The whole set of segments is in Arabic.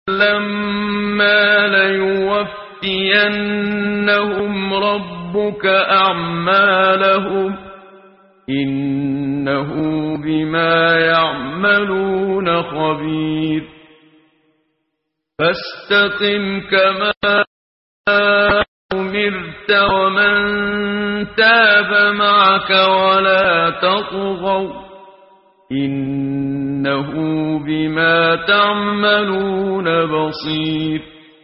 لما ليوفينهم ربك أعمالهم إنه بما يعملون خبير فاستقم كما أمرت ومن تاب معك ولا تطغوا إنه بما تعملون بصير.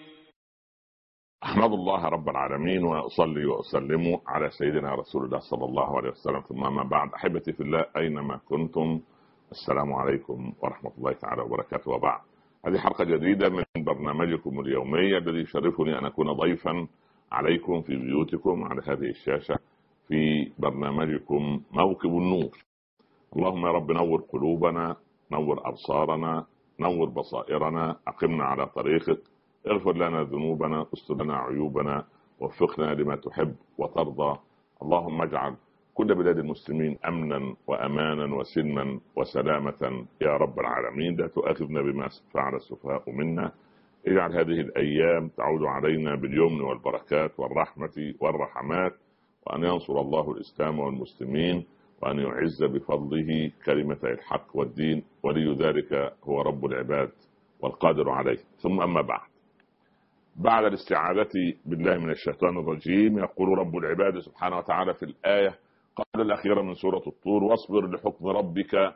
أحمد الله رب العالمين وأصلي وأسلم على سيدنا رسول الله صلى الله عليه وسلم، ثم ما بعد. أحبتي في الله أينما كنتم، السلام عليكم ورحمة الله تعالى وبركاته. وبعد، هذه حلقة جديدة من برنامجكم اليومي الذي يشرفني أن أكون ضيفا عليكم في بيوتكم على هذه الشاشة في برنامجكم موكب النور. اللهم يا رب نور قلوبنا، نور أبصارنا، نور بصائرنا، أقمنا على طريقك، اغفر لنا ذنوبنا، استر لنا عيوبنا، وفقنا لما تحب وترضى. اللهم اجعل كل بلاد المسلمين أمنا وأمانا وسلما وسلامة يا رب العالمين. لا تؤاخذنا بما فعل السفهاء منا. اجعل هذه الأيام تعود علينا باليمن والبركات والرحمة والرحمات، وأن ينصر الله الإسلام والمسلمين، وأن يعز بفضله كلمة الحق والدين، ولي ذلك هو رب العباد والقادر عليه. ثم أما بعد الاستعاذة بالله من الشيطان الرجيم، يقول رب العباد سبحانه وتعالى في الآية قبل الأخيرة من سورة الطور: واصبر لحكم ربك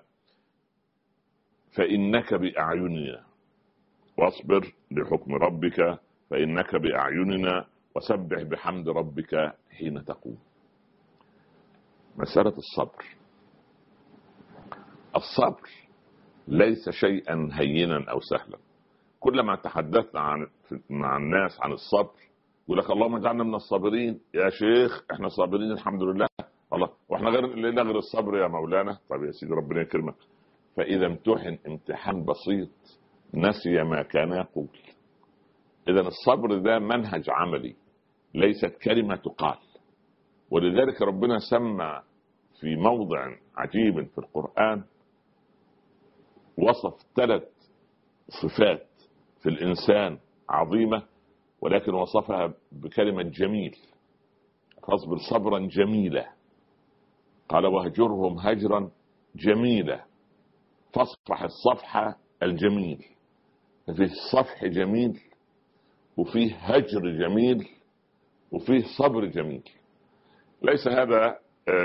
فإنك بأعيننا. واصبر لحكم ربك فإنك بأعيننا وسبح بحمد ربك حين تقوم. مسألة الصبر ليس شيئا هينا أو سهلا. كلما تحدثت مع الناس عن الصبر يقول لك اللهم اجعلنا من الصابرين. يا شيخ احنا صابرين الحمد لله، الله واحنا غير الصبر يا مولانا. طيب يا سيدي ربنا يكرمك. فإذا امتحن امتحان بسيط نسي ما كان يقول. إذا الصبر ده منهج عملي، ليست كلمة تقال. ولذلك ربنا سمى في موضع عجيب في القرآن، وصف 3 صفات في الإنسان عظيمة، ولكن وصفها بكلمة جميل. فاصبر صبرا جميلا، قال واهجرهم هجرا جميلا. فاصفح الصفحة الجميل. فيه الصفح جميل، وفيه هجر جميل، وفيه صبر جميل. ليس هذا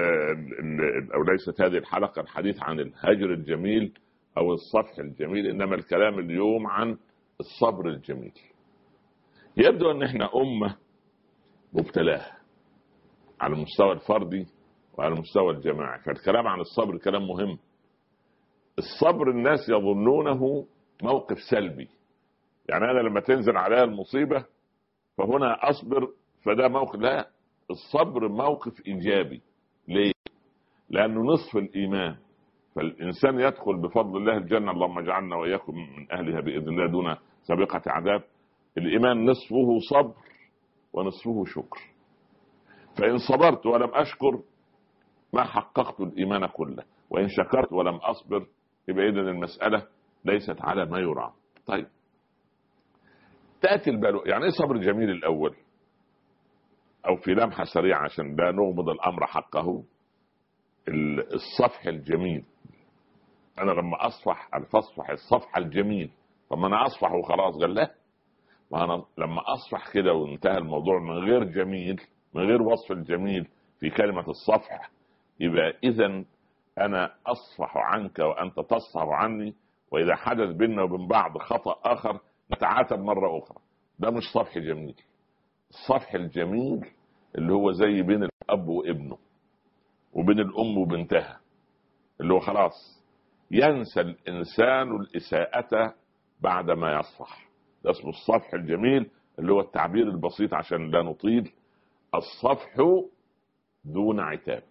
أو ليست هذه الحلقة الحديث عن الهجر الجميل أو الصفح الجميل، إنما الكلام اليوم عن الصبر الجميل. يبدو أن احنا أمة مبتلاه على المستوى الفردي وعلى المستوى الجماعي، فالكلام عن الصبر كلام مهم. الصبر الناس يظنونه موقف سلبي، يعني أنا لما تنزل عليها المصيبة فهنا أصبر فده موقف. لا، الصبر موقف إيجابي. ليه؟ لأنه نصف الإيمان. فالإنسان يدخل بفضل الله الجنة، اللهم اجعلنا وإياكم من أهلها بإذن الله دون سابقة عذاب. الإيمان نصفه صبر ونصفه شكر. فإن صبرت ولم أشكر ما حققت الإيمان كله، وإن شكرت ولم أصبر يبقى إذن المسألة ليست على ما يرام. طيب، تأتي البلوى. يعني إيه صبر جميل الأول؟ أو في لمحة سريعة عشان لا نغمض الأمر حقه. الصفح الجميل، أنا لما أصفح الصفحة الجميل، طب ما أنا أصفح وخلاص؟ قال لا، وأنا لما أصفح كده وانتهى الموضوع من غير جميل، من غير وصف الجميل في كلمة الصفح، يبقى إذن أنا أصفح عنك وأنت تصفح عني، وإذا حدث بيننا وبين بعض خطأ آخر نتعاتب مرة أخرى. ده مش صفح جميل. الصفح الجميل اللي هو زي بين الأب وابنه، وبين الأم وبنتها، اللي هو خلاص ينسى الإنسان الإساءة بعد ما يصفح. ده اسمه الصفح الجميل، اللي هو التعبير البسيط عشان لا نطيل: الصفح دون عتاب.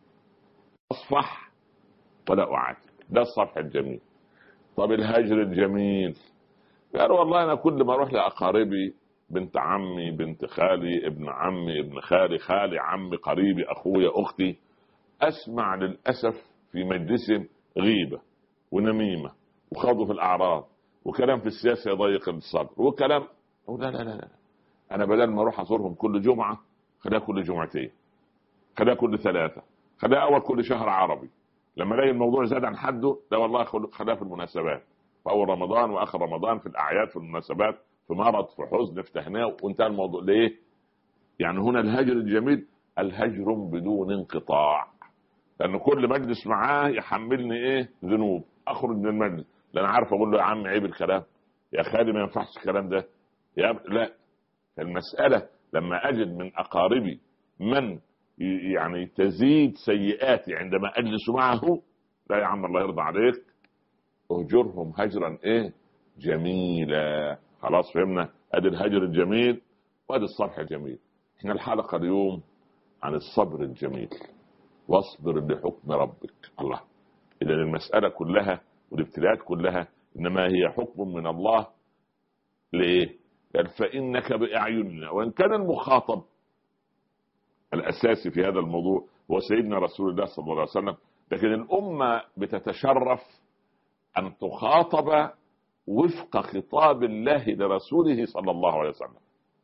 أصفح ولا أعاتب، ده الصفح الجميل. طب الهجر الجميل، قال والله أنا كل ما أروح لأقاربي، بنت عمي، بنت خالي، ابن عمي، ابن خالي، خالي عمي، قريبي، أخويا، أختي، أسمع للأسف في مجلسهم غيبة ونميمة وخوض في الأعراض وكلام في السياسه يضيق الصدر، وكلام لا لا لا لا، انا بدل ما اروح ازورهم كل جمعه خليها كل جمعتين، خليها كل ثلاثه، خليها اول كل شهر عربي. لما الاقي الموضوع زاد عن حده، لا والله خليها في المناسبات، في اول رمضان واخر رمضان، في الاعياد، في المناسبات، في مرض، في حزن، في تهنئه، وانتهى الموضوع. ليه؟ يعني هنا الهجر الجميل الهجر بدون انقطاع، لأن كل مجلس معاه يحملني ايه؟ ذنوب. اخرج من المجلس لأن عارف اقول له يا عم عيب الكلام، يا خالي ما ينفعش الكلام ده، لا. المسألة لما اجد من اقاربي من يعني تزيد سيئاتي عندما اجلس معه، لا يا عم الله يرضى عليك، اهجرهم هجرا ايه؟ جميلا. خلاص فهمنا، ادي الهجر الجميل وادي الصفح الجميل. احنا الحلقة اليوم عن الصبر الجميل، واصبر لحكم ربك. الله، اذا المسألة كلها والابتلاءات كلها انما هي حكم من الله. ليه؟ قال فانك باعيننا. وان كان المخاطب الاساسي في هذا الموضوع هو سيدنا رسول الله صلى الله عليه وسلم، لكن الامة بتتشرف ان تخاطب وفق خطاب الله لرسوله صلى الله عليه وسلم.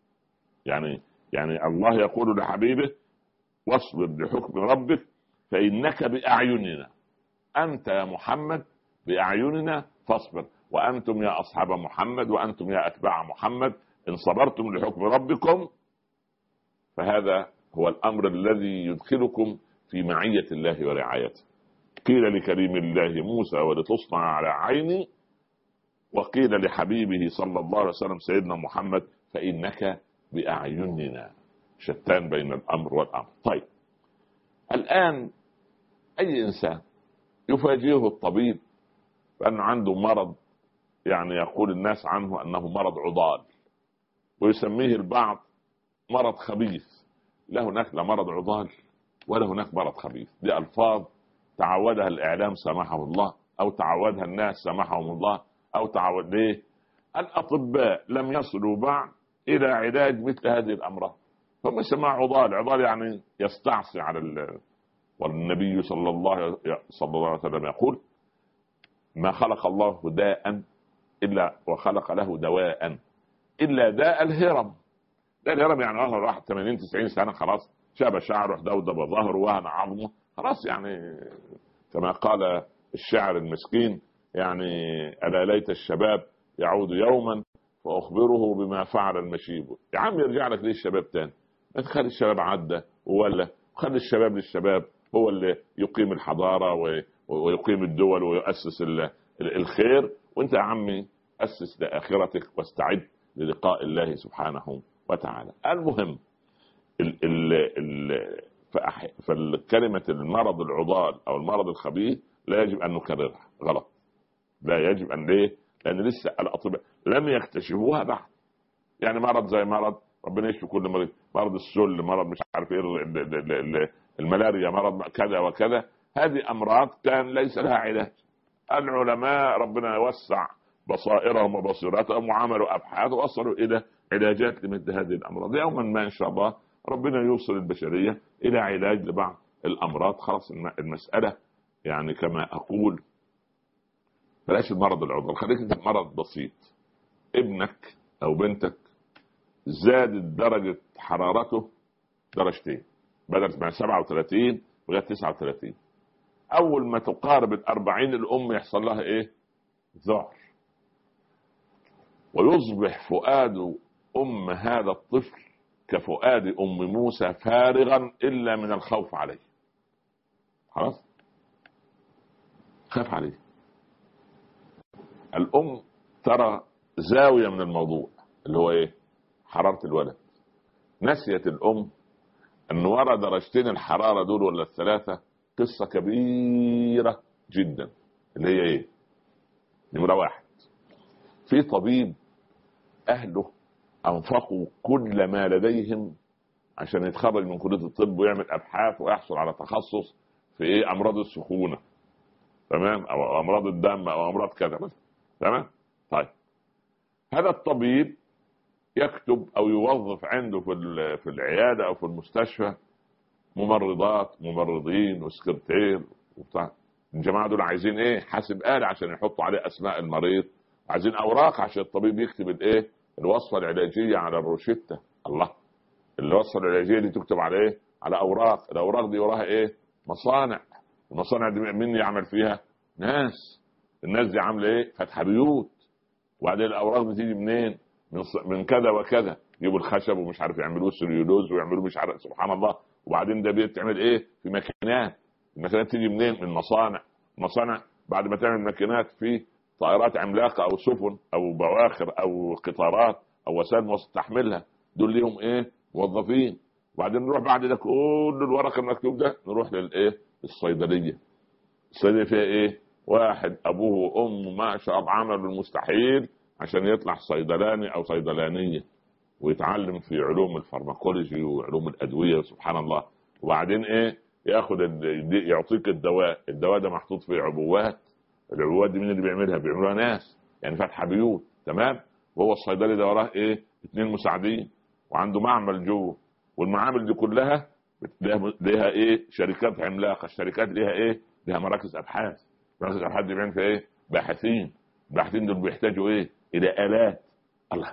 يعني الله يقول لحبيبه واصبر لحكم ربك فإنك بأعيننا، أنت يا محمد بأعيننا فاصبر، وأنتم يا أصحاب محمد وأنتم يا أتباع محمد إن صبرتم لحكم ربكم فهذا هو الأمر الذي يدخلكم في معية الله ورعايته. قيل لكريم الله موسى ولتصنع على عيني، وقيل لحبيبه صلى الله عليه وسلم سيدنا محمد فإنك بأعيننا. شتان بين الأمر والأمر. طيب الآن أي إنسان يفاجئه الطبيب بأنه عنده مرض، يعني يقول الناس عنه أنه مرض عضال، ويسميه البعض مرض خبيث. لا هناك لا مرض عضال ولا هناك مرض خبيث، دي ألفاظ تعودها الإعلام سامحه الله، أو تعودها الناس سامحهم الله، أو تعود. ليه؟ الأطباء لم يصلوا بعد إلى علاج مثل هذه الأمراض، فما سمع عضال. عضال يعني يستعصي على والنبي صلى الله عليه وسلم يقول ما خلق الله داء إلا وخلق له دواء إلا داء الهرم. ده الهرم يعني راح 80-90 سنة خلاص، شاب شعره، دودب ظهره، وهن عظمه، خلاص يعني كما قال الشاعر المسكين يعني ألا ليت الشباب يعود يوما فأخبره بما فعل المشيب. يا عم يرجع لك ليه الشباب تاني؟ ما تخلي الشباب عدى ولا خلي الشباب للشباب، هو اللي يقيم الحضارة ويقيم الدول ويؤسس الخير، وانت يا عمي أسس لآخرتك واستعد للقاء الله سبحانه وتعالى. المهم فالكلمة المرض العضال أو المرض الخبيث لا يجب أن نكررها، غلط. لا يجب أن، ليه؟ لأن لسه الأطباء لم يكتشفوها بعد. يعني مرض زي مرض ربنا يشفي كل مريض، مرض السل، مرض مش عارف ايه، الملاريا، مرض كذا وكذا، هذه أمراض كان ليس لها علاج. العلماء ربنا يوسع بصائرهم وبصيراتهم وعملوا أبحاث ووصلوا إلى علاجات لمثل هذه الأمراض. يوما ما إن شاء الله ربنا يوصل البشرية إلى علاج لبعض الأمراض. خلاص المسألة يعني كما أقول بلاش المرض العضال، خليك انت مرض بسيط. ابنك أو بنتك زادت درجة حرارته درجتين، بدل ما 37 لغاية 39، أول ما تقارب 40 الأم يحصل لها إيه؟ ذعر، ويصبح فؤاد أم هذا الطفل كفؤاد أم موسى فارغا إلا من الخوف عليه. خلاص خاف عليه. الأم ترى زاوية من الموضوع اللي هو إيه؟ حرارة الولد. نسيت الأم أن وراء درجتين الحرارة دول ولا الثلاثة قصة كبيرة جدا، اللي هي إيه؟ نمرة واحد، في طبيب أهله أنفقوا كل ما لديهم عشان يتخرج من كلية الطب ويعمل أبحاث ويحصل على تخصص في إيه؟ أمراض السخونة، تمام، أو أمراض الدم أو أمراض كذا مثلا، تمام. طيب هذا الطبيب يكتب أو يوظف عنده في العيادة أو في المستشفى ممرضات، ممرضين، وسكرتير وبتاع. الجماعة دول عايزين إيه؟ حاسب آلة عشان يحطوا عليه أسماء المريض عايزين اوراق عشان الطبيب يكتب الايه، الوصفه العلاجيه على الروشته. الله، الوصفه العلاجيه دي تكتب على ايه؟ على اوراق. الاوراق دي وراها ايه؟ مصانع. المصانع دي مين يعمل فيها؟ ناس. الناس دي عامله ايه؟ فاتحه بيوت. وبعدين الاوراق دي تيجي منين؟ من كذا وكذا، يجيبوا الخشب ومش عارف يعملوه سليولوز ويعملوه مش عارف، سبحان الله. وبعدين ده بيتعمل ايه؟ في ماكينات. الماكينات تيجي منين؟ من مصانع. مصانع بعد ما تعمل ماكينات في طائرات عملاقه او سفن او بواخر او قطارات او وسائل مواصلات تحملها، دول ليهم ايه؟ موظفين. وبعدين نروح بعد ده كل الورق المكتوب ده نروح للايه؟ الصيدليه. الصيدليه فيها ايه؟ واحد ابوه وامه ما شاء الله عملوا المستحيل عشان يطلع صيدلاني او صيدلانيه ويتعلم في علوم الفارماكولوجي وعلوم الادويه، سبحان الله. وبعدين ايه؟ ياخد يعطيك الدواء. الدواء ده محطوط في عبوات. العبوات دي مين اللي بيعملها؟ بيعملوها ناس يعني فاتحه بيوت، تمام. وهو الصيدلي ده وراه ايه؟ 2 مساعدين وعنده معمل جوه. والمعامل دي كلها ليها ايه؟ شركات عملاقه. الشركات ليها ايه؟ ليها مراكز ابحاث. مراكز الابحاث دي بيعمل فيها ايه؟ باحثين. الباحثين دول بيحتاجوا ايه؟ الى الات. الله،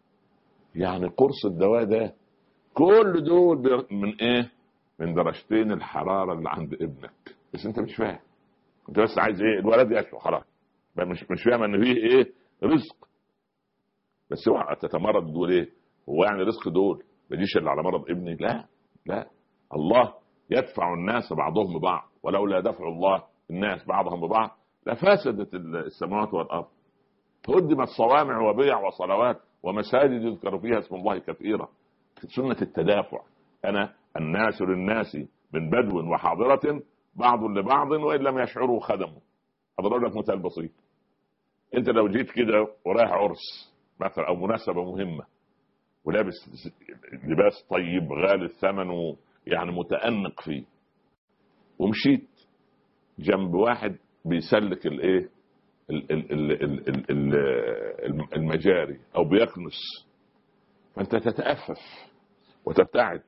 يعني قرص الدواء ده كل دول من ايه؟ من درجتين الحراره اللي عند ابنك. بس انت مش فاهم، انت بس عايز ايه؟ الولد ياكل خلاص. مش فاهم ان فيه ايه؟ رزق. بس اوعى تتمرد تقول ايه؟ هو يعني رزق دول ما يجيش الا على مرض ابني؟ لا لا، الله يدفع الناس بعضهم ببعض، ولولا دفع الله الناس بعضهم ببعض لفسدت السماوات والارض. هدمت صوامع وبيع وصلوات ومساجد يذكر فيها اسم الله كثيرا. سنة التدافع. أنا الناس للناس من بدو وحاضرة بعض لبعض وإن لم يشعروا خدموا. أضرب لك مثال بسيط. أنت لو جيت كده ورايح عرس مثلا أو مناسبة مهمة ولابس لباس طيب غالي الثمن ويعني متأنق فيه، ومشيت جنب واحد بيسلك الايه المجاري او بيكنس، فانت تتأفف وتبتعد.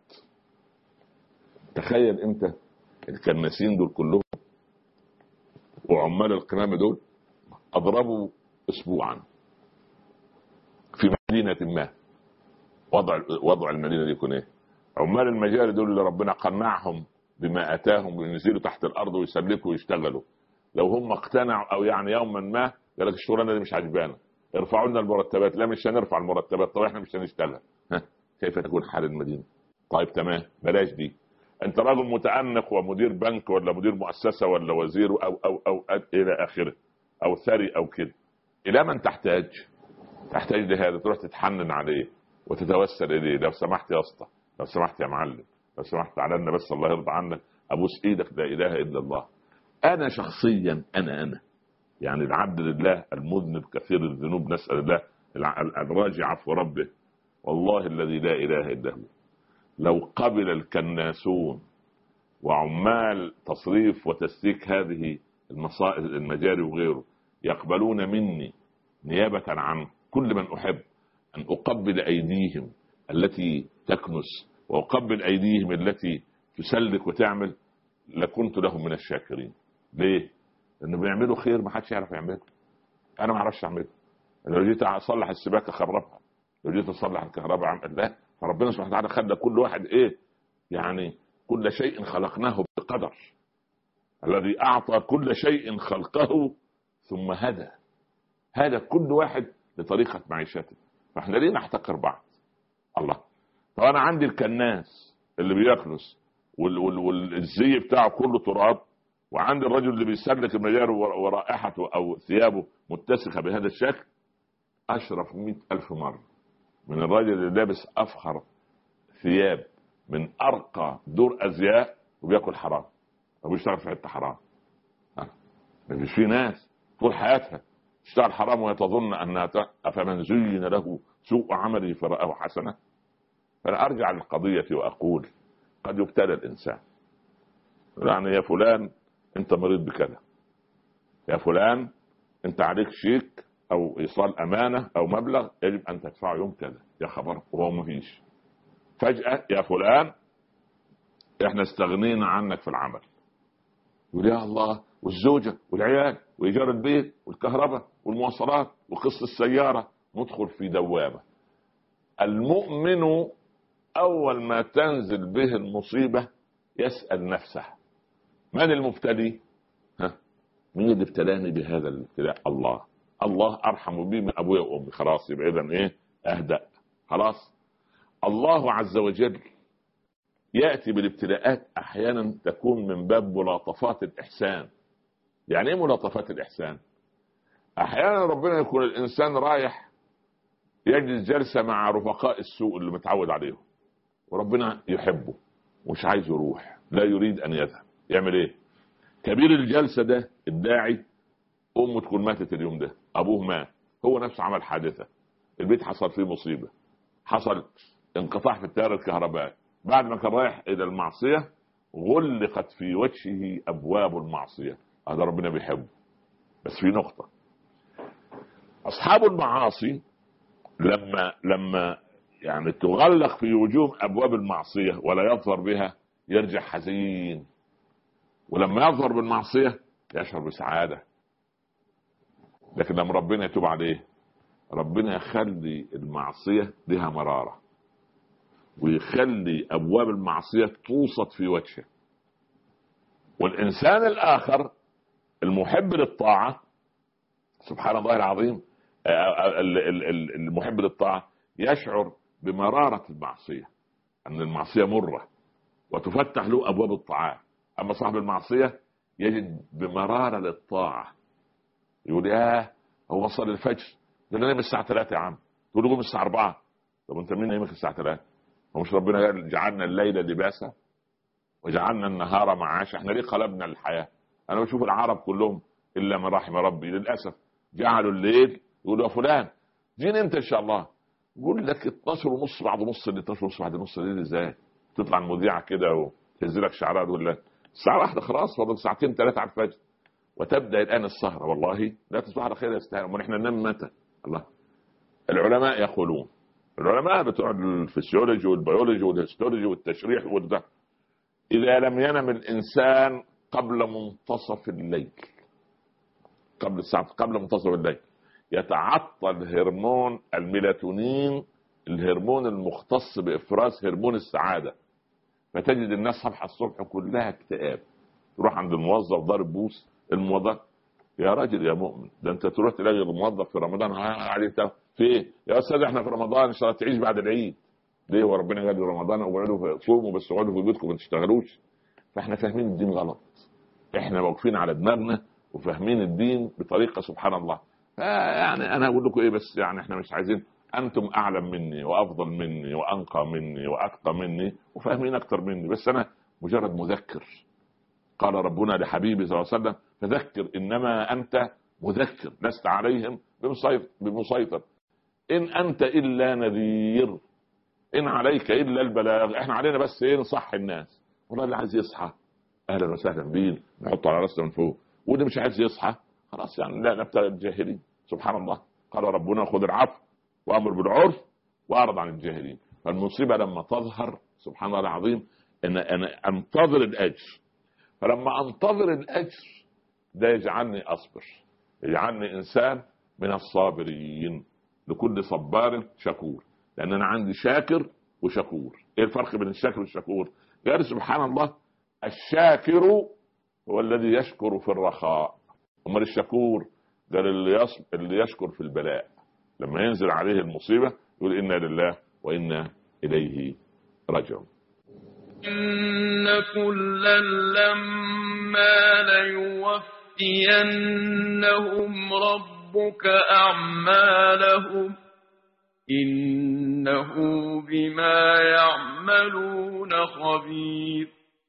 تخيل انت الكناسين دول كلهم وعمال القمامة دول اضربوا اسبوعا في مدينة ما. وضع المدينة دي يكون ايه؟ عمال المجاري دول اللي ربنا قنعهم بما اتاهم ينزلوا تحت الارض ويسلكوا ويشتغلوا، لو هم اقتنعوا او يعني يوما ما قال لك الشغلانه دي مش عجبانا ارفعوا لنا المرتبات، لا مش هنرفع المرتبات، طب احنا مش هنشتغل، كيف تكون حال المدينه؟ طيب تمام بلاش دي. انت راجل متأنق ومدير بنك ولا مدير مؤسسه ولا وزير او الى اخره او ثري او كده، الى من تحتاج لهذا؟ تروح تتحنن عليه وتتوسل اليه، لو سمحت يا اسطى، لو سمحت يا معلم، لو سمحت تعالى لنا بس الله يرضى عنك ابوس ايدك لا اله الا الله. انا شخصيا انا يعني العبد لله المذنب كثير الذنوب، نسال الله الراجع عفو ربه، والله الذي لا اله الا هو لو قبل الكناسون وعمال تصريف وتسليك هذه المجاري وغيره يقبلون مني نيابه عن كل من احب ان اقبل ايديهم التي تكنس واقبل ايديهم التي تسلك وتعمل، لكنت لهم من الشاكرين. ليه؟ لانه بيعملوا خير ما حدش يعرف يعمله. انا ما اعرفش اعمله. لو جيت اصلح السباكه خربها، لو جيت اصلح الكهرباء عمل لا. فربنا سبحانه وتعالى خلى كل واحد ايه؟ يعني كل شيء خلقناه بقدر. الذي اعطى كل شيء خلقه ثم هذا كل واحد لطريقه معيشته. فاحنا ليه نحتقر بعض؟ الله. طب انا عندي الكناس اللي بيكنس والزي بتاعه كله تراب، وعند الرجل اللي بيسلك المجاري ورائحته او ثيابه متسخه بهذا الشكل، اشرف 100,000 مرة من الرجل اللي لابس افخر ثياب من ارقى دور ازياء وبياكل حرام او بيشتغل في حته حرام. مش في ناس طول حياتها تشتغل حرام وهي تظن انها افمن زين له سوء عمله فرآه حسنه. فانا ارجع للقضيه واقول قد يبتلى الانسان، يعني يا فلان انت مريض بكذا، يا فلان انت عليك شيك او ايصال امانه او مبلغ يجب ان تدفعه يوم كذا، يا خبر وهو ما فيش. فجاه يا فلان احنا استغنينا عنك في العمل، يقول يا الله والزوجه والعيال وإيجار البيت والكهرباء والمواصلات وقسط السيارة، ندخل في دوامة. المؤمن أول ما تنزل به المصيبة يسأل نفسه من المبتلي؟ مين اللي ابتلاني بهذا الابتلاء؟ الله. الله أرحم بي من أبويا وأمي. خلاص يبقى إذن إيه؟ أهدأ. خلاص. الله عز وجل يأتي بالابتلاءات أحيانا تكون من باب ملاطفات الإحسان. يعني إيه ملاطفات الإحسان؟ أحيانا ربنا يكون الإنسان رايح يجلس جلسة مع رفقاء السوء اللي متعود عليهم، وربنا يحبه مش عايز يروح، لا يريد أن يذهب. يعمل إيه؟ كبير الجلسة ده الداعي أمه تكون ماتت اليوم ده، أبوه مات، هو نفسه عمل حادثة، البيت حصل فيه مصيبة، حصل انقطاع في التيار الكهربائي، بعد ما كان رايح إلى المعصية غلقت في وجهه أبواب المعصية. هذا ربنا بيحبه. بس في نقطة، أصحاب المعاصي لما يعني تغلق في وجوه أبواب المعصية ولا يظفر بها يرجع حزين، ولما يظفر بالمعصية يشعر بسعادة. لكن لما ربنا يتوب عليه ربنا يخلي المعصية لها مرارة، ويخلي أبواب المعصية توسط في وجهه. والإنسان الآخر المحب للطاعة، سبحان الله العظيم، المحب للطاعة يشعر بمرارة المعصية، أن المعصية مرة وتفتح له أبواب الطاعات. أما صاحب المعصية يجد بمرارة للطاعة، يقول ياه هو وصل الفجر، ده نايم الساعة 3 يا عم، تقول له قوم الساعة 4. طب انت مين نايمك الساعة 3؟ هو مش ربنا قال جعلنا الليل لباسا وجعلنا النهار معاشا؟ احنا ليه قلبنا الحياة؟ انا بشوف العرب كلهم الا من رحم ربي للاسف جعلوا الليل، يقولوا يا فلان جين امتى ان شاء الله؟ يقول لك 12 ونص بعد نص الليل. 12 ونص بعد نص الليل ازاي؟ تطلع المذيعة كده وتنزلك شعرها تقول لك الساعة 1 خلاص فاضل ساعتين 3 على الفجر، وتبدأ الآن السهرة. والله لا تصبح على خير يستاهل، ونحن ننام متى؟ الله. العلماء يقولون، العلماء بتوع الفسيولوجي والبيولوجي والهيستولوجي والتشريح والده، إذا لم ينم الإنسان قبل منتصف الليل، قبل منتصف الليل يتعطل هرمون الميلاتونين، الهرمون المختص بإفراز هرمون السعادة، فتجد الناس صبح الصبح كلها اكتئاب. تروح عند الموظف ضارب بوس، الموظف يا راجل يا مؤمن ده انت تروح تلاقي الموظف في رمضان عليك في ايه يا استاذ؟ احنا في رمضان ان شاء الله تعيش بعد العيد. ليه؟ وربنا قال رمضان اقعدوا صوموا بس اقعدوا في بيوتكم ما تشتغلوش. فاحنا فاهمين الدين غلط، احنا واقفين على دماغنا وفاهمين الدين بطريقه سبحان الله. يعني انا اقول لكم ايه، بس يعني احنا مش عايزين، انتم اعلم مني وافضل مني وانقى مني واتقى مني وفاهمين اكتر مني، بس انا مجرد مذكر. قال ربنا لحبيبه صلى الله عليه وسلم فذكر انما انت مذكر لست عليهم بمسيطر ان انت الا نذير ان عليك الا البلاغ. احنا علينا بس ايه؟ نصح الناس. والله اللي عايز يصحى اهلا وسهلا بيه، نحطه على راسنا من فوق، واللي مش عايز يصحى خلاص يعني لا نبتغي الجاهلين. سبحان الله. قال ربنا خذ العفو وامر بالعرف واعرض عن الجاهلين. فالمصيبه لما تظهر سبحان الله العظيم انا انتظر الاجر، فلما انتظر الاجر ده يجعلني اصبر، يجعلني انسان من الصابرين. لكل صبار شكور، لان انا عندي شاكر وشكور. ايه الفرق بين الشاكر والشكور؟ قال سبحان الله الشاكر هو الذي يشكر في الرخاء، امال الشكور قال اللي يشكر في البلاء، لما ينزل عليه المصيبه يقول انا لله وانا اليه راجعون. إن كلا لما ليوفينهم ربك أعمالهم إنه بما يعملون خبير.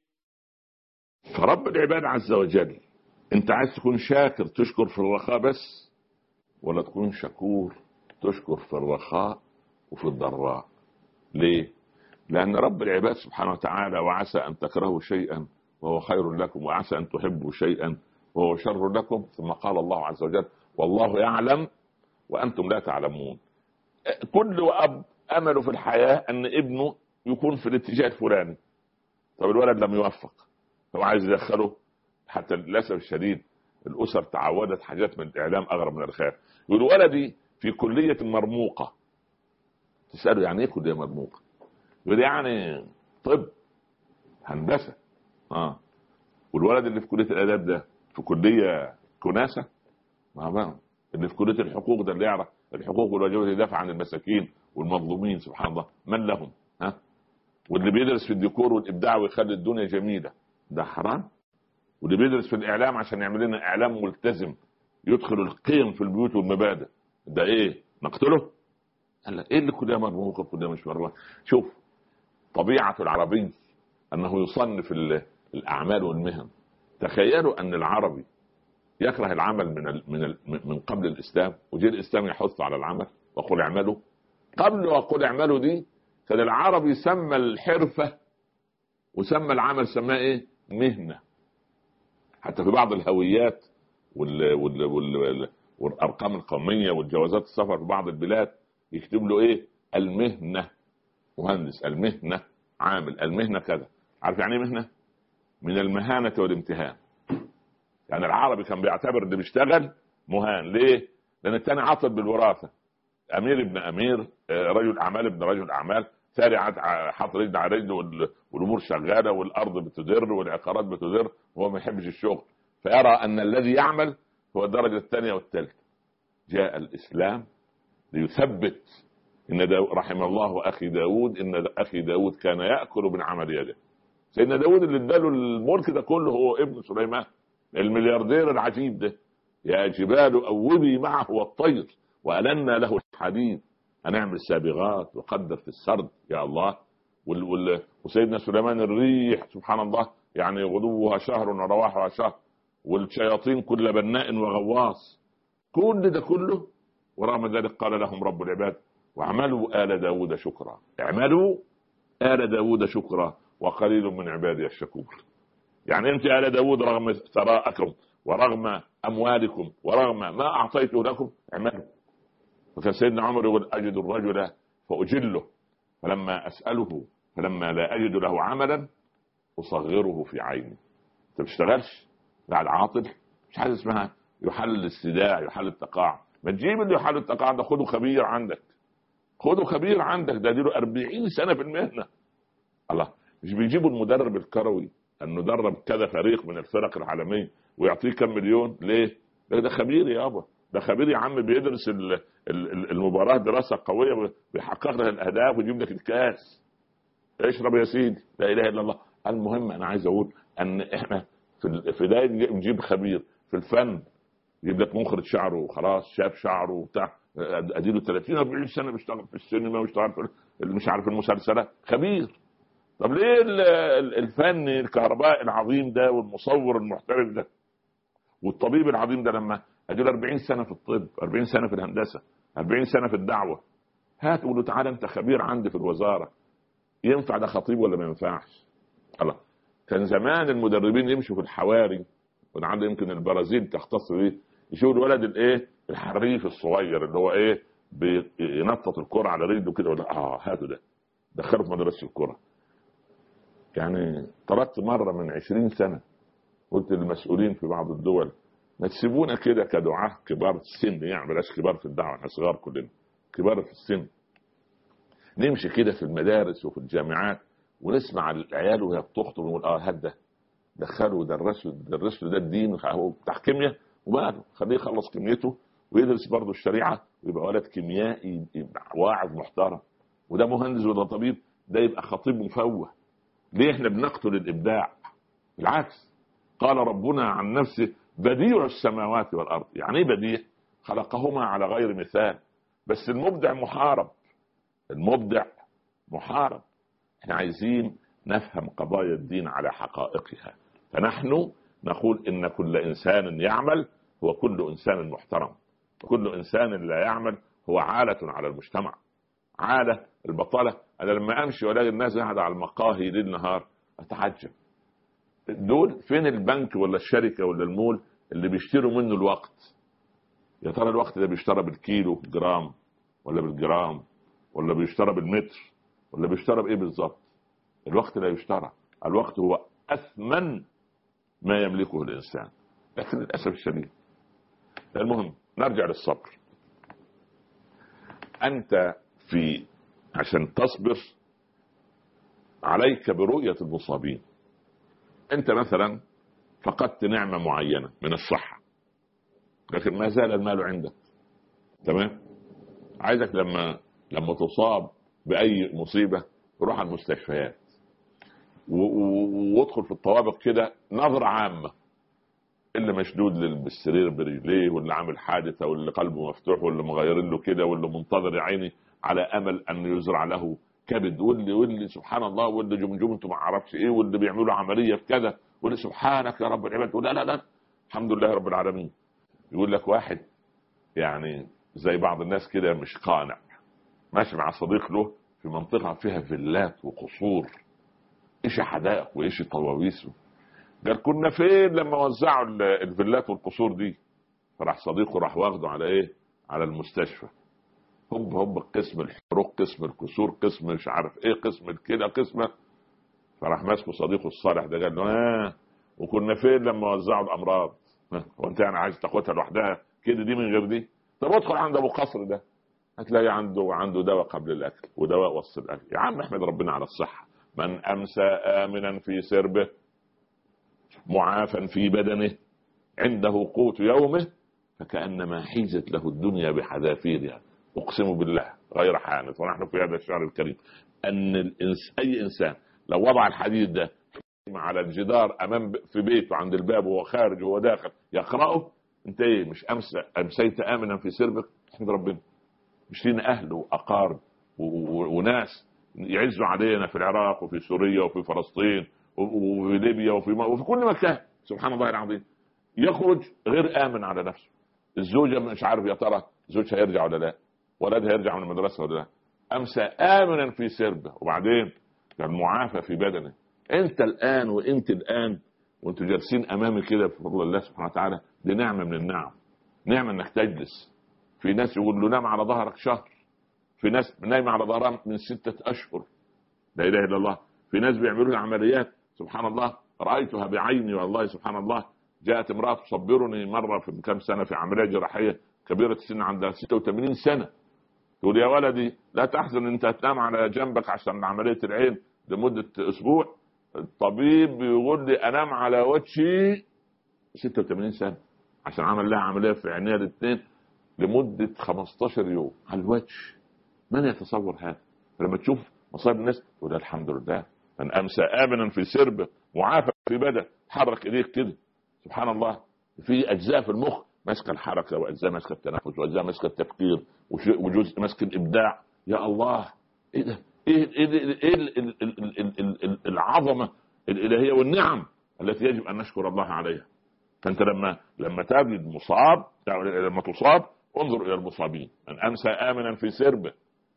فرب العباد عز وجل، انت عايز تكون شاكر تشكر في الرخاء بس، ولا تكون شكور تشكر في الرخاء وفي الضراء؟ ليه؟ لأن رب العباد سبحانه وتعالى وعسى أن تكرهوا شيئا وهو خير لكم وعسى أن تحبوا شيئا وهو شر لكم. ثم قال الله عز وجل والله يعلم وأنتم لا تعلمون. كل أب أمله في الحياة أن ابنه يكون في الاتجاه الفلاني. طب الولد لم يوفق، هو عايز يدخله، حتى للأسف الشديد الاسر تعودت حاجات من الاعلام اغرب من الخيال. يقول ولدي في كليه مرموقه. تساله يعني ايه كليه مرموقه؟ يقول يعني طب، هندسه. والولد اللي في كليه الاداب ده في كليه كناسه. ما بقى اللي في كليه الحقوق ده اللي يعرف الحقوق والواجبات يدافع عن المساكين والمظلومين سبحان الله من لهم. واللي بيدرس في الديكور والابداع ويخلي الدنيا جميله ده حرام. واللي بيدرس في الاعلام عشان يعمل لنا اعلام ملتزم يدخل القيم في البيوت والمبادئ ده ايه نقتله؟ هلا ايه اللي كلها مرموقه كلها مش مرموقه؟ شوف طبيعه العربي انه يصنف الاعمال والمهن. تخيلوا ان العربي يكره العمل من قبل الاسلام، وجاء الاسلام يحث على العمل وقل اعملوا. قبل وقل اعملوا دي كان العربي سمى الحرفه وسمى العمل سماه ايه؟ مهنه. حتى في بعض الهويات والارقام القوميه والجوازات السفر في بعض البلاد يكتب له ايه؟ المهنه. مهندس، المهنه عامل، المهنه كذا. عارف يعني ايه مهنه؟ من المهانه والامتهان. يعني العربي كان بيعتبر اللي بيشتغل مهان. ليه؟ لان الثاني عاطل بالوراثه، امير ابن امير، رجل اعمال ابن رجل اعمال، ثاني حاط رجل على رجل والامور شغاله والارض بتدر والعقارات بتدر وهو ما يحبش الشغل، فيرى ان الذي يعمل هو الدرجه الثانيه والثالثه. جاء الاسلام ليثبت ان رحم الله اخي داود، ان اخي داود كان ياكل من عمل يده. سيدنا داود اللي اداله الملك ده كله هو ابن سليمان الملياردير العجيب ده. يا جبال اوبي معه والطير والنا له الحديد هنعمل سابغات وقدر في السرد. يا الله. وسيدنا سليمان الريح سبحان الله يعني غدوها شهر ورواحها شهر، والشياطين كل بناء وغواص. كل ده كله ورغم ذلك قال لهم رب العباد واعملوا آل داود شكرا. اعملوا آل داود شكرا وقليل من عبادي الشكور. يعني انت آل داود رغم ثراءكم ورغم اموالكم ورغم ما اعطيته لكم اعملوا. وكان سيدنا عمر يقول اجد الرجل فاجله فلما اساله فلما لا اجد له عملا اصغره في عيني. انت ما بتشتغلش قاعد عاطل، مش حاجه اسمها يحل الاستداع يحل التقاعد. ما تجيب اللي يحل التقاعد ده خده خبير عندك، خده خبير عندك ده له 40 سنه في المهنه. الله. مش بيجيبوا المدرب الكروي انه درب كذا فريق من الفرق العالميه ويعطيه كم مليون؟ ليه؟ ده خبير يابا، ده خبير يا عم بيدرس المباراه دراسه قويه بيحقق لها الاهداف ويجيب لك الكاس. اشرب يا سيدي لا اله الا الله. المهم انا عايز اقول ان احنا في ده نجيب خبير في الفن، يجيب لك مخرج شعره وخلاص شاف شعره وبتاع اديله 30 40 سنه بيشتغل في السينما ويشتغل في مش عارف المسلسلات. خبير. طب ليه الفن الكهرباء العظيم ده والمصور المحترف ده والطبيب العظيم ده لما اديله 40 سنه في الطب 40 سنه في الهندسه 40 سنه في الدعوه، هات قول له تعالى انت خبير عندي في الوزاره، ينفع ده خطيب ولا ما ينفعش؟ الله. كان زمان المدربين يمشوا في الحواري، وده عنده يمكن البرازيل تختص بيه، يشوف الولد الايه الحريف الصغير اللي هو ايه بينطط الكره على رجله كده ولا هاتوا ده دخله في مدرسه الكره. يعني طردت مرة من 20 سنة قلت للمسؤولين في بعض الدول ما تسيبونا كده كدعاة كبار السن، يعني بلاش كبار في الدعوة احنا صغار كلنا كبار في السن، نمشي كده في المدارس وفي الجامعات ونسمع العيال وهي بتخطب ونقول هات ده دخله درسه ده الدين هو بتاع كيمياء وماله خليه يخلص كيميته ويدرس برضه الشريعة ويبقى ولد كيميائي يبقى واعظ محترم، وده مهندس وده طبيب ده يبقى خطيب مفوه. ليه احنا بنقتل الابداع؟ بالعكس قال ربنا عن نفسه بديع السماوات والارض. يعني ايه بديع؟ خلقهما على غير مثال، بس المبدع محارب. المبدع محارب. احنا عايزين نفهم قضايا الدين على حقائقها، فنحن نقول ان كل انسان يعمل هو كل انسان محترم، وكل انسان لا يعمل هو عالة على المجتمع. عادة البطالة. أنا لما أمشي ولاقي الناس قاعدة على المقاهي ليل نهار أتعجب، دول فين البنك ولا الشركة ولا المول اللي بيشتروا منه الوقت؟ يا ترى الوقت ده بيشترى بالكيلو جرام ولا بالجرام ولا بيشترى بالمتر ولا بيشترى بإيه بالظبط؟ الوقت لا يشترى. الوقت هو أثمن ما يملكه الإنسان. لكن للأسف الشديد. المهم نرجع للصبر. أنت عشان تصبر عليك برؤية المصابين. أنت مثلا فقدت نعمة معينة من الصحة، لكن ما زال المال عندك، تمام؟ عايزك لما تصاب بأي مصيبة تروح على المستشفيات وادخل في الطوابق كده نظرة عامة، اللي مشدود بالسرير برجليه، واللي عامل حادثة، واللي قلبه مفتوح، واللي مغيرين له كده، واللي منتظر يا عيني على أمل أن يزرع له كبد، واللي سبحان الله، واللي جمجمته ما اعرفش ايه، واللي بيعملوا عملية في كذا، واللي سبحانك يا رب العباد، ولا لا لا الحمد لله رب العالمين. يقول لك واحد يعني زي بعض الناس كده مش قانع، ماشي مع صديق له في منطقة فيها فيلات وقصور، ايش حدائق وايش طواويس، قال كنا فين لما وزعوا الفيلات والقصور دي؟ فراح صديقه راح واخده على ايه؟ على المستشفى. هوب قسم الحروق، قسم الكسور، قسم مش عارف ايه، قسم كده، قسم. فراح ماسكه صديقه الصالح ده قال له وكنا فين لما وزعوا الامراض؟ وانت يعني عايز تاخدها لوحدها كده دي من غير دي؟ طب ادخل عند ابو قصر ده هتلاقي عنده دواء قبل الاكل ودواء وسط الاكل. يا عم احمد ربنا على الصحه. من امسى امنا في سربه معافا في بدنه عنده قوت يومه فكأنما حيزت له الدنيا بحذافيرها. اقسم بالله غير حانث ونحن في هذا الشهر الكريم ان اي انسان لو وضع الحديث ده على الجدار امام في بيته عند الباب وهو خارج وهو داخل يقرأه، انت ايه مش امسيت امنا في سربك؟ احمد ربنا. مش لينا اهل واقارب وناس يعزوا علينا في العراق وفي سوريا وفي فلسطين وفي ليبيا وفي كل مكان، سبحان الله العظيم. يخرج غير امن على نفسه. الزوجه مش عارف يا ترى زوجها يرجع ولا لا، ولدها يرجع من المدرسه ولا لا. امسى امنا في سربه، وبعدين كان معافى في بدنه. انت الان وانت الان وانتوا جالسين امامي كده بفضل الله سبحانه وتعالى، دي نعمه من النعم. نعمه انك تجلس. في ناس يقول له نام على ظهرك شهر، في ناس نايم على ظهرها من 6 أشهر، لا اله الا الله. في ناس بيعملوا عمليات سبحان الله رايتها بعيني والله سبحان الله. جاءت امراه تصبرني مره في كم سنه في عمليه جراحيه كبيره السن عندها 86 سنه، تقول يا ولدي لا تحزن انت هتنام على جنبك عشان عمليه العين لمده اسبوع. الطبيب بيقول لي انام على وجهي 86 سنه عشان عمل لها عمليه في عينيها الاثنين لمده 15 يوم على الوجه. من يتصور هذا؟ لما تشوف مصائب الناس تقول الحمد لله. من امسى امنا في سربه معافى في بدن، حرك ايديك كده سبحان الله. في اجزاء في المخ ماسكه الحركه، واجزاء ماسكه التنفس، واجزاء ماسكه التفكير، وجزء ماسك الابداع. يا الله ايه ده؟ ايه العظمه الالهيه والنعم التي يجب ان نشكر الله عليها. فانت لما تجد مصاب، لما تصاب انظر الى المصابين. من امسى امنا في سربه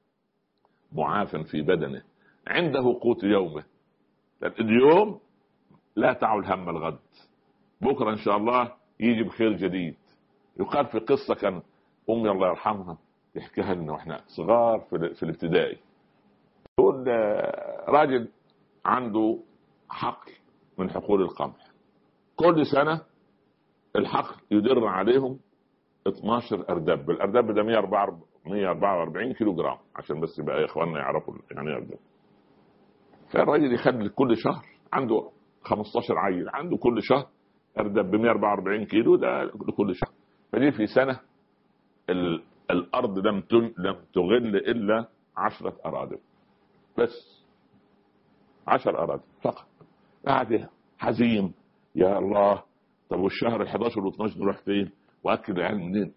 معافا في بدنه عنده قوت يومه. اليوم لا تعول هم الغد، بكره ان شاء الله يجي بخير جديد. يقال في قصه كان امي الله يرحمها يحكيها لنا واحنا صغار في الابتدائي. يقول راجل عنده حقل من حقول القمح، كل سنه الحقل يدر عليهم 12 اردب. الاردب ده 144 كيلو جرام عشان بس يبقى يا اخواننا يعرفوا يعني اردب. فالراجل يخلي كل شهر عنده 15 عيل، عنده كل شهر اردب ب 144 كيلو ده لكل شهر. فدي في سنه الارض لم تغل الا 10 اراضي بس، 10 اراضي فقط. قاعد حزين يا الله. طب والشهر ال 11 وال 12 نروح فين؟ واكل العيال منين؟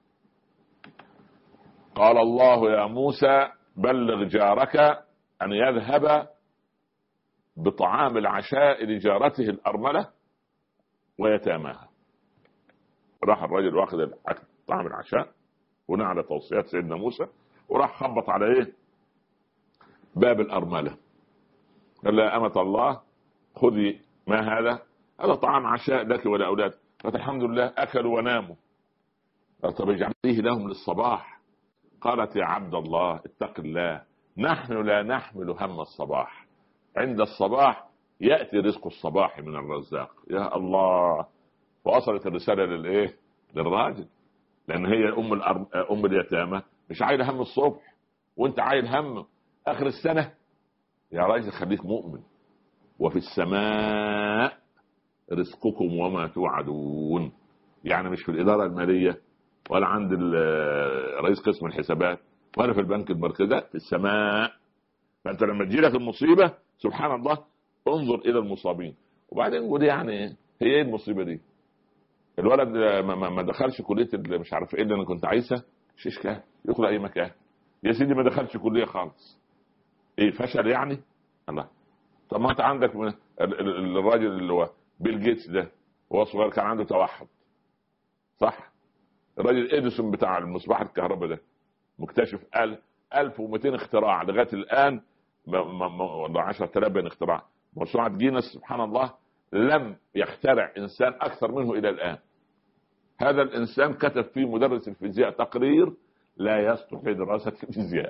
قال الله يا موسى بلغ جارك ان يذهب بطعام العشاء لجارته الارمله ويتاماها. راح الرجل واخذ طعام العشاء بناء على توصيات سيدنا موسى، وراح خبط على ايه؟ باب الارمله. قال لها امة الله خذي ما هذا طعام عشاء لك ولاولاد. قالت الحمد لله اكلوا وناموا. قال طب اجعليه لهم للصباح. قالت يا عبد الله اتق الله، نحن لا نحمل هم الصباح، عند الصباح يأتي رزق الصباح من الرزاق. يا الله. فوصلت الرسالة للايه؟ للراجل، لان هي ام اليتامى مش عايل هم الصبح وانت عايل هم اخر السنة. يا راجل خليك مؤمن، وفي السماء رزقكم وما توعدون. يعني مش في الإدارة المالية ولا عند رئيس قسم الحسابات ولا في البنك المركزي، في السماء. فأنت لما تجيلك المصيبة سبحان الله انظر إلى المصابين. وبعدين قول يعني هي ايه المصيبة دي؟ الولد ما دخلش كلية اللي مش عارف ايه اللي انا كنت عايزها، مش اشكال يدخل اي مكان. يا سيدي ما دخلش كلية خالص، ايه فشل يعني؟ الله. طب ما انت عندك الراجل اللي هو بيل جيتس ده وهو صغير كان عنده توحد، صح؟ الراجل اديسون بتاع المصباح الكهرباء ده مكتشف 1200 اختراع لغايه الان، والله 10,000 بين اختراع. موسوعه جينيس سبحان الله لم يخترع انسان اكثر منه الى الان. هذا الانسان كتب فيه مدرس الفيزياء تقرير لا يصلح لدراسه الفيزياء،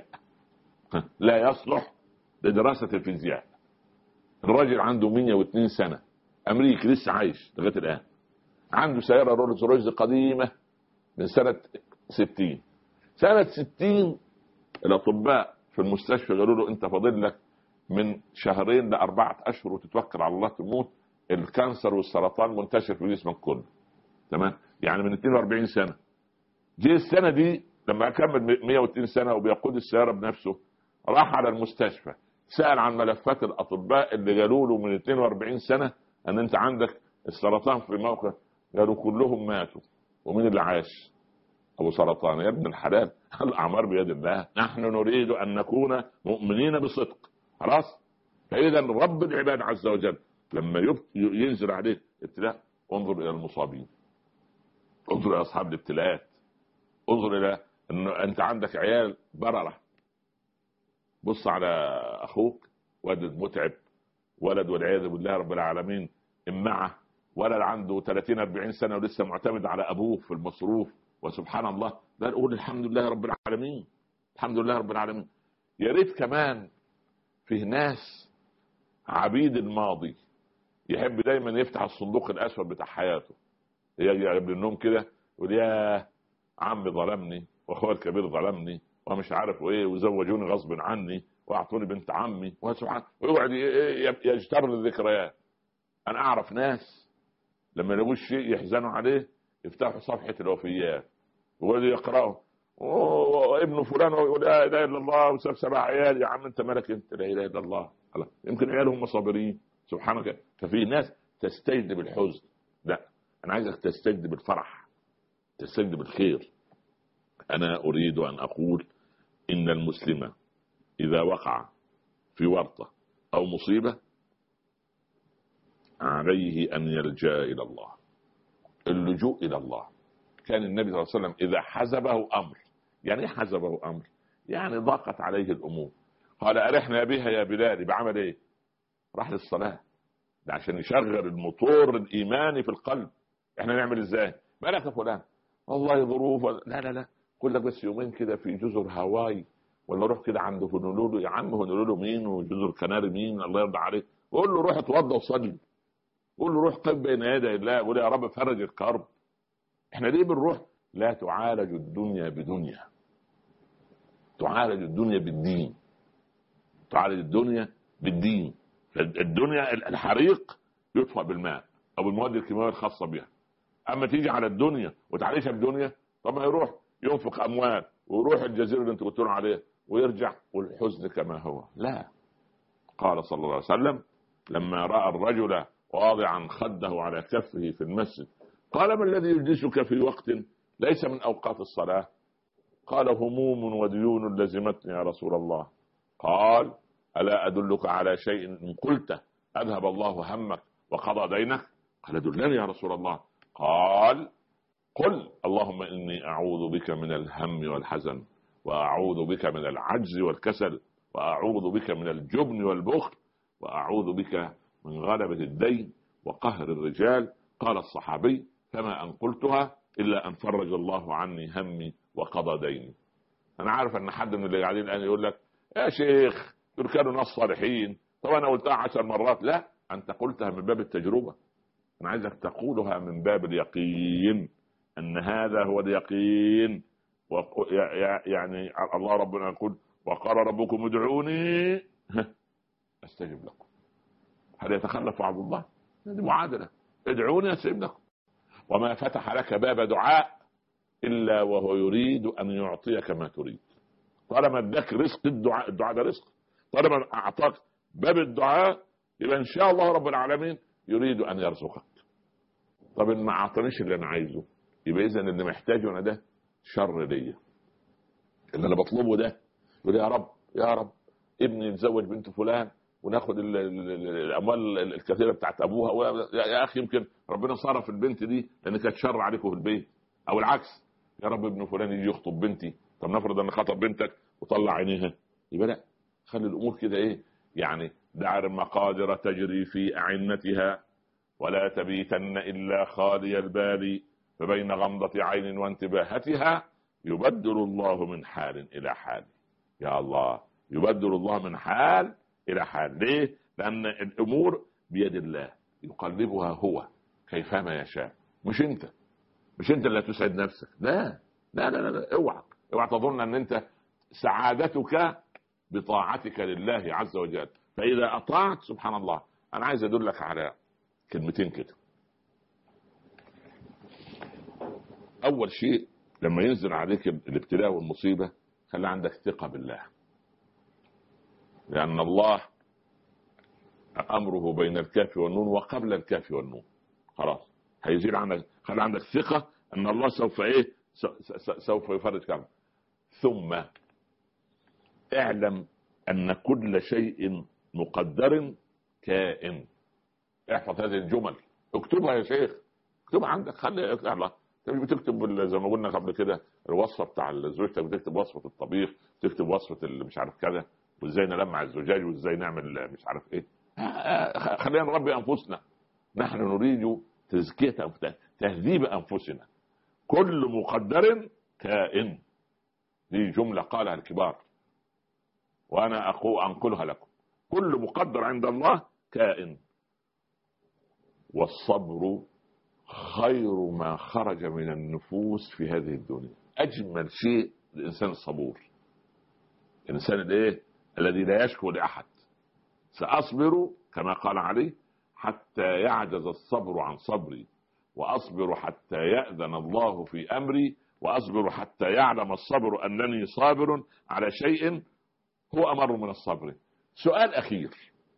لا يصلح لدراسه الفيزياء. الراجل عنده 102 سنه، امريكي لسه عايش لغايه الان، عنده سياره رولز رويس قديمه من سنه 60. سنه 60 الاطباء في المستشفى قالوا له انت فاضل لك من 2 ل4 اشهر وتتوكل على الله تموت، الكانسر والسرطان منتشر في جسمك كله. تمام؟ يعني من 42 سنه. جه السنه دي لما كمل 102 سنه وبيقود السياره بنفسه، راح على المستشفى سأل عن ملفات الأطباء اللي قالوا له من 42 سنة أن أنت عندك السرطان في موقع. قالوا كلهم ماتوا، ومين اللي عاش؟ أبو سرطان. يا ابن الحلال الأعمار بيد الله، نحن نريد أن نكون مؤمنين بصدق. خلاص؟ فإذا رب العباد عز وجل لما ينزل عليك ابتلاء انظر إلى المصابين، انظر إلى أصحاب الابتلاءات، انظر إلى أنه أنت عندك عيال بررة. بص على اخوك ولد متعب، ولد والعياذ بالله رب العالمين امعه، ولد عنده 30-40 سنه ولسه معتمد على ابوه في المصروف، وسبحان الله لا نقول الحمد لله رب العالمين، الحمد لله رب العالمين. يا ريت كمان فيه ناس عبيد الماضي يحب دايما يفتح الصندوق الاسود بتاع حياته، يجي قبل النوم كده يقول يا عمي ظلمني واخويا الكبير ظلمني ومش عارف ايه وزوجوني غصب عني واعطوني بنت عمي وسبحان، ويقعد يجتر الذكريات. انا اعرف ناس لما يلاقوا شيء يحزنوا عليه يفتحوا صفحه الوفيات ويقعدوا يقراوا ابن فلان ويقول لا اله الا الله وساب 7 عيال. يا عم انت مالك انت؟ لا اله الا الله. يمكن عيالهم صابرين سبحانك. ففي ناس تستجلب الحزن، لا انا عايزك تستجلب الفرح، تستجلب الخير. انا اريد ان اقول إن المسلم إذا وقع في ورطة أو مصيبة عليه أن يلجأ إلى الله، اللجوء إلى الله. كان النبي صلى الله عليه وسلم إذا حزبه أمر، يعني إيه حزبه أمر؟ يعني ضاقت عليه الأمور، قال أرحنا بها يا بلال. بعمل إيه؟ راح للصلاة، ده عشان يشغل الموتور الإيماني في القلب. إحنا نعمل إزاي؟ مالك فلان؟ والله ظروف. لا لا لا، كل لك بس يومين كده في جزر هاواي، ولا روح كده عنده هونولولو. يا عم هونولولو مين وجزر كناري مين؟ الله يرضى عليك. قول له روح اتوضى وصلي، قول له روح قف بين يدي الله، قول يا رب فرج الكرب. احنا ليه بنروح؟ لا تعالج الدنيا بدنيا، تعالج الدنيا بالدين، تعالج الدنيا بالدين. الدنيا الحريق يطفأ بالماء او بالمواد الكيماويه الخاصه بها. اما تيجي على الدنيا وتعيشها بدنيا، طب ما يروح ينفق اموال ويروح الجزيره اللي انت قلت له عليه ويرجع والحزن كما هو. لا، قال صلى الله عليه وسلم لما راى الرجل واضعا خده على كفه في المسجد قال ما الذي يجلسك في وقت ليس من اوقات الصلاه؟ قال هموم وديون لزمتني يا رسول الله. قال الا ادلك على شيء ان قلت اذهب الله همك وقضى دينك؟ قال دلني يا رسول الله. قال قل اللهم إني أعوذ بك من الهم والحزن، وأعوذ بك من العجز والكسل، وأعوذ بك من الجبن والبخل، وأعوذ بك من غلبة الدين وقهر الرجال. قال الصحابي فما أن قلتها إلا أن فرج الله عني همي وقضى ديني. أنا عارف أن حد من اللي قاعدين الآن يقول لك يا شيخ دول كانوا ناس صالحين، طب أنا قلتها 10 مرات. لا، أنت قلتها من باب التجربة، أنا عايزك تقولها من باب اليقين، أن هذا هو اليقين. يعني الله ربنا يقول وقال ربكم ادعوني أستجب لكم. هل يتخلف عبد الله؟ هذه معادلة، ادعوني أستجب لكم. وما فتح لك باب دعاء إلا وهو يريد أن يعطيك ما تريد. طالما اداك رزق الدعاء، الدعاء ده رزق، طالما أعطاك باب الدعاء يبقى إن شاء الله رب العالمين يريد أن يرزقك. طب إن ما أعطانيش اللي أنا عايزه يبقى إذن اللي محتاجه أنا ده شر ليا. اللي أنا بطلبه ده يقول يا رب يا رب ابني يتزوج بنت فلان وناخد الأموال الكثيرة بتاعت أبوها، يا أخي يمكن ربنا صرف البنت دي لأن كانت شر عليكم في البيت، أو العكس يا رب ابن فلان يجي يخطب بنتي. طب نفرض أن خطب بنتك وطلع عينيها، يبقى لا، خلي الأمور كده إيه يعني، دع المقادر تجري في أعنتها ولا تبيتن إلا خالي البال، فبين غمضة عين وانتباهتها يبدل الله من حال إلى حال. يا الله، يبدل الله من حال إلى حال. ليه؟ لأن الأمور بيد الله يقلبها هو كيفما يشاء. مش أنت اللي تسعد نفسك. لا لا لا لا، اوعى تظن أن أنت سعادتك بطاعتك لله عز وجل. فإذا أطاعت سبحان الله. أنا عايز أدلك على كلمتين كده. أول شيء لما ينزل عليك الابتلاء والمصيبة خلي عندك ثقة بالله، لأن الله أمره بين الكاف والنون وقبل الكاف والنون. خلاص هيزيل عنك، خلي عندك ثقة أن الله سوف يفرج كربك. ثم اعلم أن كل شيء مقدر كائن. احفظ هذه الجمل، اكتبها يا شيخ، اكتبها عندك. خلي الله مش بتكتب زي ما قلنا قبل كده الوصفه بتاع زوجتك، بتكتب وصفه الطبيخ، بتكتب وصفه اللي مش عارف كذا، وازاي نلمع الزجاج، وازاي نعمل مش عارف ايه. خلينا نربي انفسنا. نحن نريد تزكيه تهذيب انفسنا. كل مقدر كائن، دي جمله قالها الكبار وانا انقلها لكم. كل مقدر عند الله كائن. والصبر خير ما خرج من النفوس في هذه الدنيا. أجمل شيء الإنسان الصبور، الإنسان الذي لا يشكو لأحد. سأصبر كما قال علي حتى يعجز الصبر عن صبري، وأصبر حتى يأذن الله في أمري، وأصبر حتى يعلم الصبر أنني صابر على شيء هو أمر من الصبر. سؤال أخير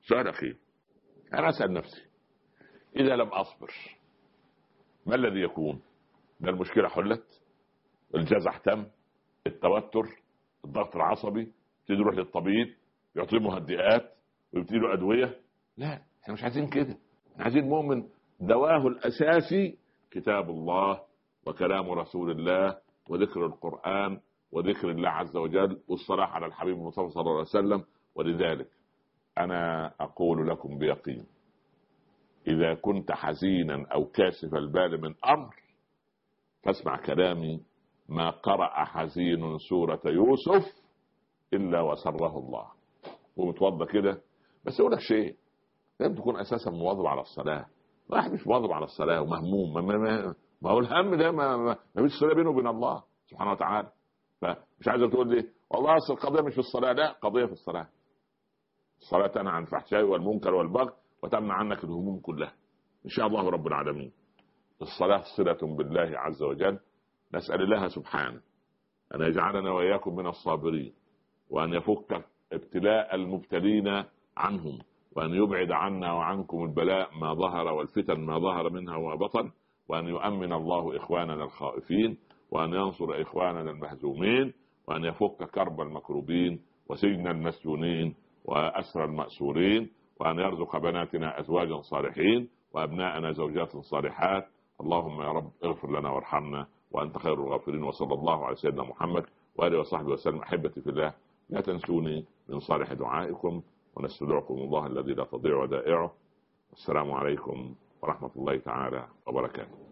أنا أسأل نفسي، إذا لم أصبر ما الذي يكون؟ ده المشكلة حلت، الجزع تم، التوتر، الضغط العصبي، تيجي تروح للطبيب يعطيه مهدئات ويبتدي له أدوية. لا، احنا مش عايزين كده. احنا عايزين مؤمن دواه الأساسي كتاب الله وكلام رسول الله وذكر القرآن وذكر الله عز وجل والصلاة على الحبيب المصطفى صلى الله عليه وسلم. ولذلك أنا أقول لكم بيقين، إذا كنت حزينا أو كاسف البال من أمر فاسمع كلامي، ما قرأ حزين سورة يوسف إلا وسره الله. ومتوضى كده. بس أقول لك شيء، لازم تكون أساسا مواظب على الصلاة. واحد مش مواظب على الصلاة ومهموم، ما هو الهم ده ما فيش صلة بينه وبين الله سبحانه وتعالى. فمش عايز تقول لي والله أصل القضية مش في الصلاة. لا، قضية في الصلاة. الصلاة تنهى عن الفحشاء والمنكر والبغي وتمنع عنك الهموم كلها إن شاء الله رب العالمين. الصلاة صلة بالله عز وجل. نسأل الله سبحانه أن يجعلنا وإياكم من الصابرين، وأن يفك ابتلاء المبتلين عنهم، وأن يبعد عنا وعنكم البلاء ما ظهر والفتن ما ظهر منها وما بطن، وأن يؤمن الله إخواننا الخائفين، وأن ينصر إخواننا المهزومين، وأن يفك كرب المكروبين وسجن المسجونين وأسر المأسورين، وأن يرزق بناتنا أزواجا صالحين وأبناءنا زوجات صالحات. اللهم يا رب اغفر لنا وارحمنا وأنت خير الغافرين. وصلى الله على سيدنا محمد وآله وصحبه وسلم. أحبتي في الله، لا تنسوني من صالح دعائكم، ونستودعكم الله الذي لا تضيع ودائعه. السلام عليكم ورحمة الله تعالى وبركاته.